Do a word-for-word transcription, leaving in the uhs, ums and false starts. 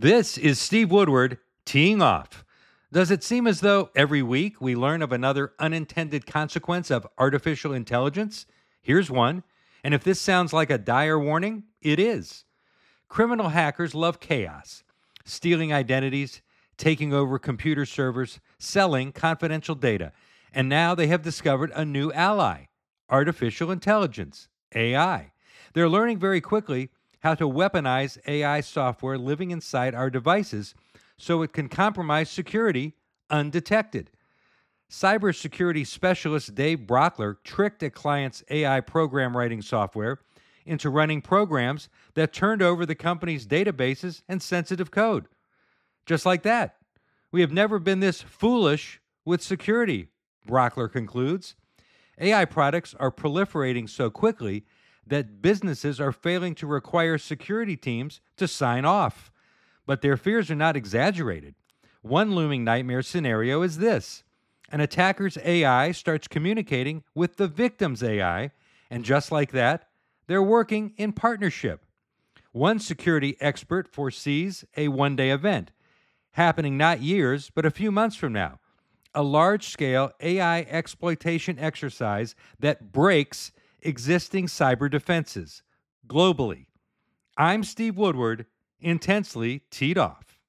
This is Steve Woodward teeing off. Does it seem as though every week we learn of another unintended consequence of artificial intelligence? Here's one. And if this sounds like a dire warning, it is. Criminal hackers love chaos, stealing identities, taking over computer servers, selling confidential data. And now they have discovered a new ally, artificial intelligence, A I. They're learning very quickly how to weaponize A I software living inside our devices so it can compromise security undetected. Cybersecurity specialist Dave Brockler tricked a client's A I program writing software into running programs that turned over the company's databases and sensitive code. Just like that. We have never been this foolish with security, Brockler concludes. A I products are proliferating so quickly that businesses are failing to require security teams to sign off. But their fears are not exaggerated. One looming nightmare scenario is this. An attacker's A I starts communicating with the victim's A I, and just like that, they're working in partnership. One security expert foresees a one-day event, happening not years, but a few months from now. A large-scale A I exploitation exercise that breaks existing cyber defenses globally. I'm Steve Woodward, intensely teed off.